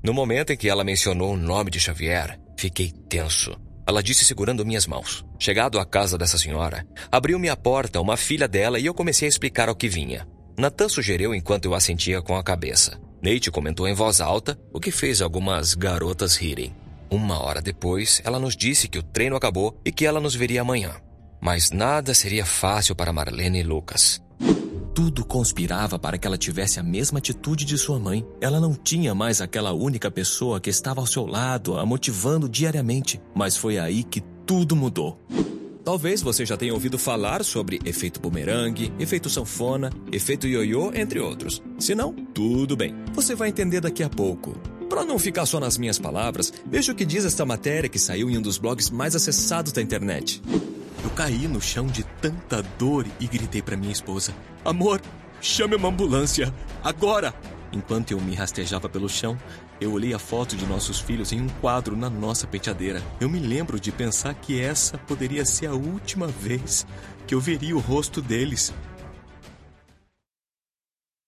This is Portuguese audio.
No momento em que ela mencionou o nome de Xavier, fiquei tenso. Ela disse segurando minhas mãos. Chegado à casa dessa senhora, abriu-me a porta uma filha dela e eu comecei a explicar ao que vinha. Natan sugeriu enquanto eu assentia com a cabeça. Nate comentou em voz alta, o que fez algumas garotas rirem. 1 hora depois, ela nos disse que o treino acabou e que ela nos veria amanhã. Mas nada seria fácil para Marlene e Lucas. Tudo conspirava para que ela tivesse a mesma atitude de sua mãe. Ela não tinha mais aquela única pessoa que estava ao seu lado, a motivando diariamente. Mas foi aí que tudo mudou. Talvez você já tenha ouvido falar sobre efeito bumerangue, efeito sanfona, efeito ioiô, entre outros. Se não, tudo bem. Você vai entender daqui a pouco. Para não ficar só nas minhas palavras, veja o que diz esta matéria que saiu em um dos blogs mais acessados da internet. Eu caí no chão de tanta dor e gritei para minha esposa: "Amor, chame uma ambulância, agora!" Enquanto eu me rastejava pelo chão, eu olhei a foto de nossos filhos em um quadro na nossa penteadeira. Eu me lembro de pensar que essa poderia ser a última vez que eu veria o rosto deles.